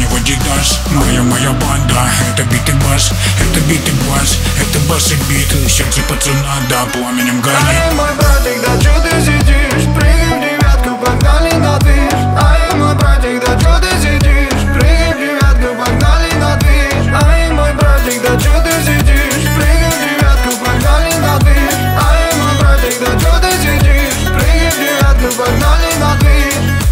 води газ. Моя банда, это бит и бас, это бит и бас, это бас и бит. Сердце пацана, да, пламенем горит. Ай, мой братик, да чё ты сидишь? Прыгай в девятку, погнали на движ. Ай, мой братик, да чё ты сидишь? Прыгай в девятку, погнали на движ. Ай, мой братик, да чё ты сидишь? Прыгай в девятку, погнали на движ. Ай, мой братик, да чё ты сидишь? Прыгай в девятку, погнали на движ.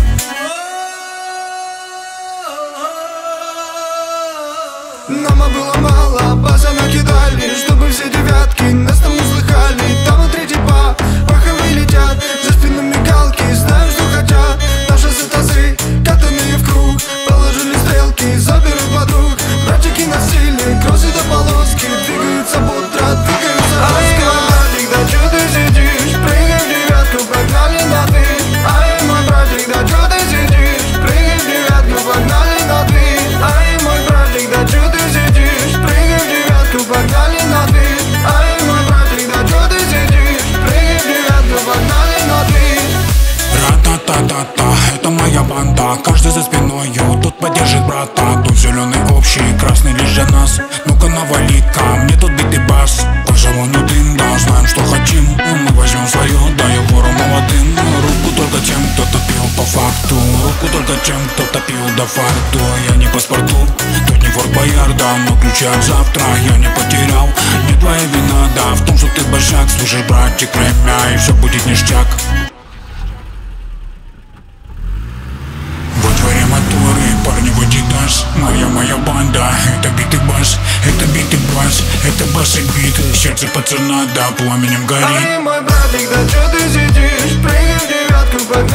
Нам было мало, база накидали, чтобы все девятки нас там услыхали. Там внутри типа паховые летят, за спину мигалки, знаем, что хотят. Наши сытазы, катанные в круг, положили стрелки, заберут подруг. Братчики на силе, кроссы до полоски, двигаются бодро, двигаются жестко. Ай, мой братик, да чё ты сидишь? Прыгай в девятку, погнали на движ. Ай, мой братик, да чё ты сидишь? Прыгай в девятку, погнали на движ. Ай, мой братик, да чё ты сидишь? Прыгай в девятку, погнали на движ. Ай, мой братик, да чё ты сидишь? Прыгай в девятку, погнали на движ. Ра-та-та-та-та, это моя банда. Каждый за спиною, тут поддержит брата. Тут зеленый общий, красный лишь для нас. Ну-ка навали ко мне тут бит и бас. По жалону дым, да, знаем, что хотим. Мы возьмем свое, дай вору молодым. Руку только тем, кто топил по факту. Руку только тем, кто топил до фарту. Я не паспорту, тут не Форт Боярда, но ключи от завтра я не потерял. Не твоя вина, да, в том, что ты большак. Слышишь, братик, время, и все будет ништяк. Во дворе моторы, парни, води газ. Моя банда, это бит и бас, это бит и бас, это бас и бит. Сердце пацана, да, пламенем горит. Ай, мой братик, да чё ты сидишь? Прыгай в девятку,